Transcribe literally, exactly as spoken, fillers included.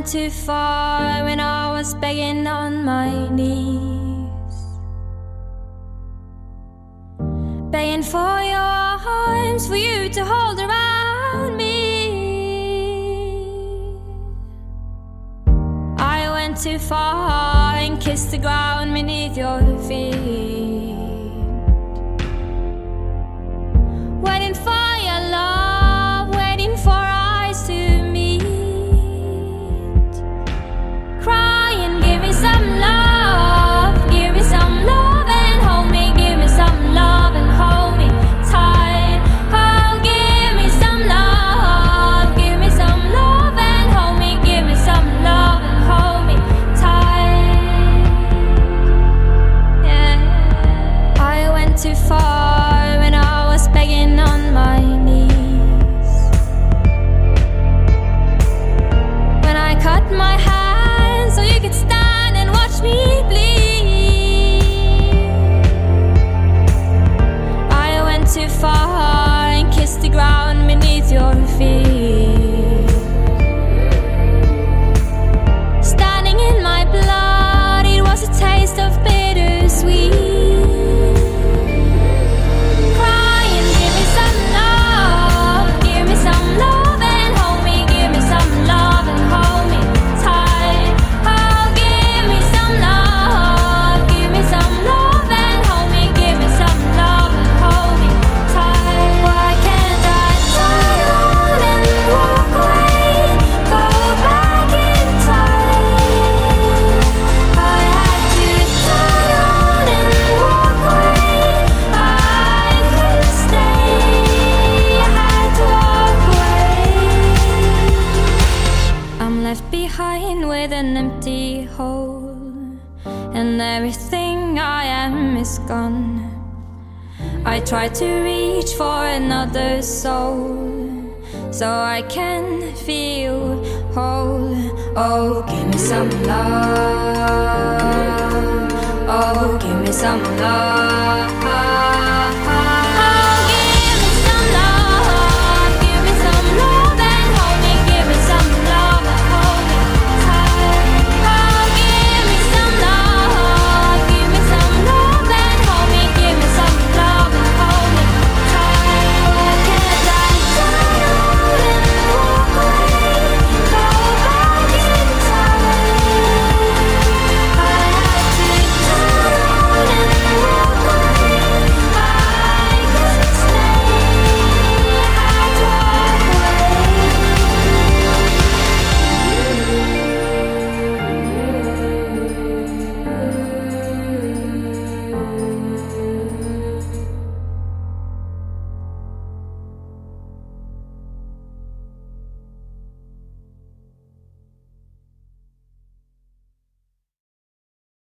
went too far when I was begging on my knees, begging for your arms, for you to hold around me. I went too far and kissed the ground beneath your feet, waiting for your love, waiting for eyes to meet, crying, give me some love, give me some love and hold me, give me some love and hold me tight. Oh, give me some love, give me some love and hold me, give me some love and hold me tight. Yeah. I went too far when I was begging on my knees, when I cut my hands so you could stand and watch me bleed. I went too far and kissed the ground beneath your feet, standing in my blood, it was a taste of bittersweet. Crying, give me some love, give me some love and hold me, give me some love and hold me tight. Oh, give me some love, give me some love and hold me, give me some love and hold me tight. Why can't I turn on and walk away, go back in time? I had to turn on and walk away, I couldn't stay, I had to walk away. I'm left behind with an empty hole, and everything I am is gone. I try to reach for another soul so I can feel whole. Oh, give me some love, oh, give me some love.